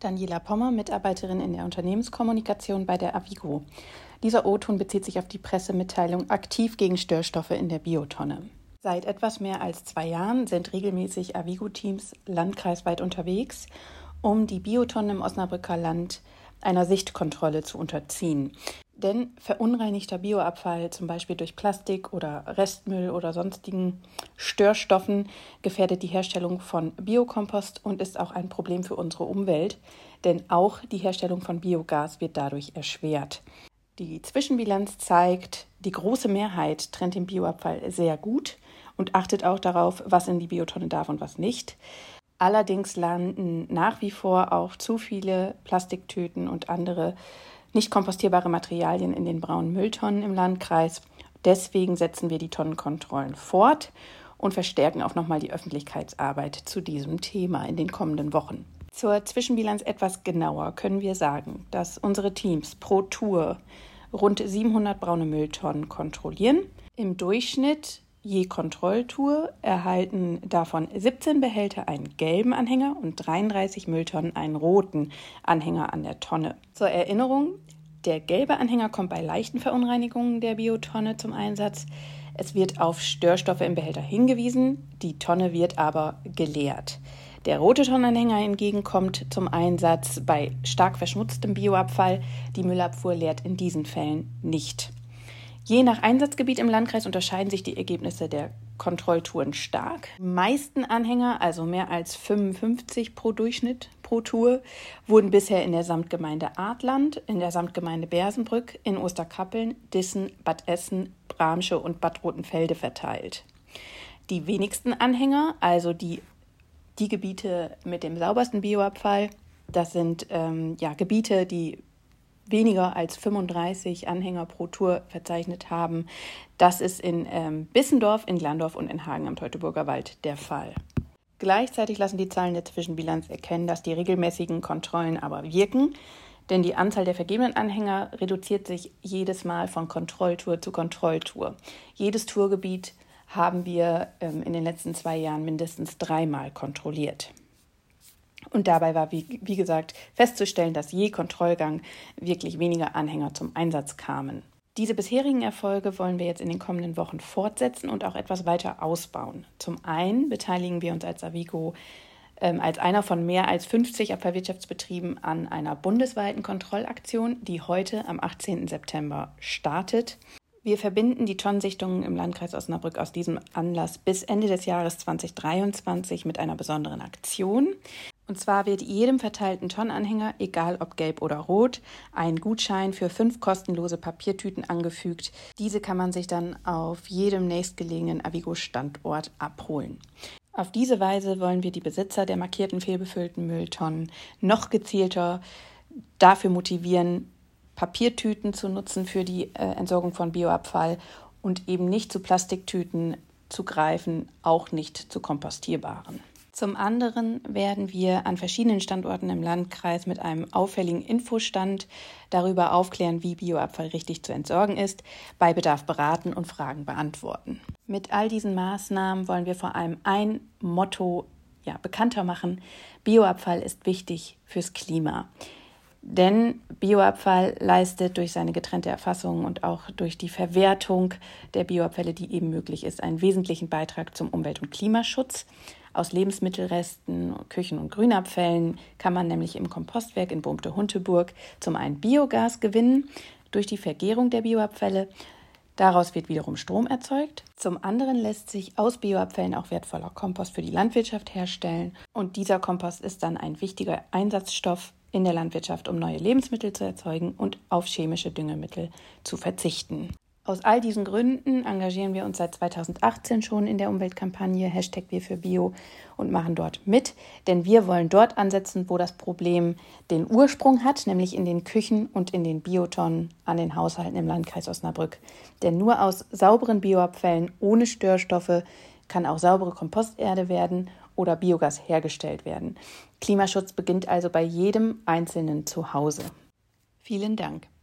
Daniela Pommer, Mitarbeiterin in der Unternehmenskommunikation bei der Avigo. Dieser O-Ton bezieht sich auf die Pressemitteilung Aktiv gegen Störstoffe in der Biotonne. Seit etwas mehr als 2 Jahren sind regelmäßig Avigo-Teams landkreisweit unterwegs, um die Biotonnen im Osnabrücker Land einer Sichtkontrolle zu unterziehen. Denn verunreinigter Bioabfall, zum Beispiel durch Plastik oder Restmüll oder sonstigen Störstoffen, gefährdet die Herstellung von Biokompost und ist auch ein Problem für unsere Umwelt, denn auch die Herstellung von Biogas wird dadurch erschwert. Die Zwischenbilanz zeigt, die große Mehrheit trennt den Bioabfall sehr gut und achtet auch darauf, was in die Biotonne darf und was nicht. Allerdings landen nach wie vor auch zu viele Plastiktüten und andere nicht kompostierbare Materialien in den braunen Mülltonnen im Landkreis. Deswegen setzen wir die Tonnenkontrollen fort und verstärken auch nochmal die Öffentlichkeitsarbeit zu diesem Thema in den kommenden Wochen. Zur Zwischenbilanz etwas genauer können wir sagen, dass unsere Teams pro Tour rund 700 braune Mülltonnen kontrollieren. Im Durchschnitt je Kontrolltour erhalten davon 17 Behälter einen gelben Anhänger und 33 Mülltonnen einen roten Anhänger an der Tonne. Zur Erinnerung, der gelbe Anhänger kommt bei leichten Verunreinigungen der Biotonne zum Einsatz. Es wird auf Störstoffe im Behälter hingewiesen, die Tonne wird aber geleert. Der rote Tonnenanhänger hingegen kommt zum Einsatz bei stark verschmutztem Bioabfall. Die Müllabfuhr leert in diesen Fällen nicht. Je nach Einsatzgebiet im Landkreis unterscheiden sich die Ergebnisse der Kontrolltouren stark. Die meisten Anhänger, also mehr als 55 pro Durchschnitt pro Tour, wurden bisher in der Samtgemeinde Artland, in der Samtgemeinde Bersenbrück, in Osterkappeln, Dissen, Bad Essen, Bramsche und Bad Rotenfelde verteilt. Die wenigsten Anhänger, also die Gebiete mit dem saubersten Bioabfall, das sind Gebiete, die weniger als 35 Anhänger pro Tour verzeichnet haben. Das ist in Bissendorf, in Glandorf und in Hagen am Teutoburger Wald der Fall. Gleichzeitig lassen die Zahlen der Zwischenbilanz erkennen, dass die regelmäßigen Kontrollen aber wirken, denn die Anzahl der vergebenen Anhänger reduziert sich jedes Mal von Kontrolltour zu Kontrolltour. Jedes Tourgebiet haben wir in den letzten 2 Jahren mindestens 3-mal kontrolliert. Und dabei war, wie gesagt, festzustellen, dass je Kontrollgang wirklich weniger Anhänger zum Einsatz kamen. Diese bisherigen Erfolge wollen wir jetzt in den kommenden Wochen fortsetzen und auch etwas weiter ausbauen. Zum einen beteiligen wir uns als Avigo als einer von mehr als 50 Abfallwirtschaftsbetrieben an einer bundesweiten Kontrollaktion, die heute am 18. September startet. Wir verbinden die Tonnensichtungen im Landkreis Osnabrück aus diesem Anlass bis Ende des Jahres 2023 mit einer besonderen Aktion. Und zwar wird jedem verteilten Tonnenanhänger, egal ob gelb oder rot, ein Gutschein für 5 kostenlose Papiertüten angefügt. Diese kann man sich dann auf jedem nächstgelegenen Avigo-Standort abholen. Auf diese Weise wollen wir die Besitzer der markierten fehlbefüllten Mülltonnen noch gezielter dafür motivieren, Papiertüten zu nutzen für die Entsorgung von Bioabfall und eben nicht zu Plastiktüten zu greifen, auch nicht zu kompostierbaren. Zum anderen werden wir an verschiedenen Standorten im Landkreis mit einem auffälligen Infostand darüber aufklären, wie Bioabfall richtig zu entsorgen ist, bei Bedarf beraten und Fragen beantworten. Mit all diesen Maßnahmen wollen wir vor allem ein Motto bekannter machen: Bioabfall ist wichtig fürs Klima. Denn Bioabfall leistet durch seine getrennte Erfassung und auch durch die Verwertung der Bioabfälle, die eben möglich ist, einen wesentlichen Beitrag zum Umwelt- und Klimaschutz. Aus Lebensmittelresten, Küchen- und Grünabfällen kann man nämlich im Kompostwerk in Bohmte-Hunteburg zum einen Biogas gewinnen durch die Vergärung der Bioabfälle. Daraus wird wiederum Strom erzeugt. Zum anderen lässt sich aus Bioabfällen auch wertvoller Kompost für die Landwirtschaft herstellen. Und dieser Kompost ist dann ein wichtiger Einsatzstoff in der Landwirtschaft, um neue Lebensmittel zu erzeugen und auf chemische Düngemittel zu verzichten. Aus all diesen Gründen engagieren wir uns seit 2018 schon in der Umweltkampagne #WirFürBio und machen dort mit, denn wir wollen dort ansetzen, wo das Problem den Ursprung hat, nämlich in den Küchen und in den Biotonnen an den Haushalten im Landkreis Osnabrück. Denn nur aus sauberen Bioabfällen ohne Störstoffe kann auch saubere Komposterde werden oder Biogas hergestellt werden. Klimaschutz beginnt also bei jedem einzelnen Zuhause. Vielen Dank.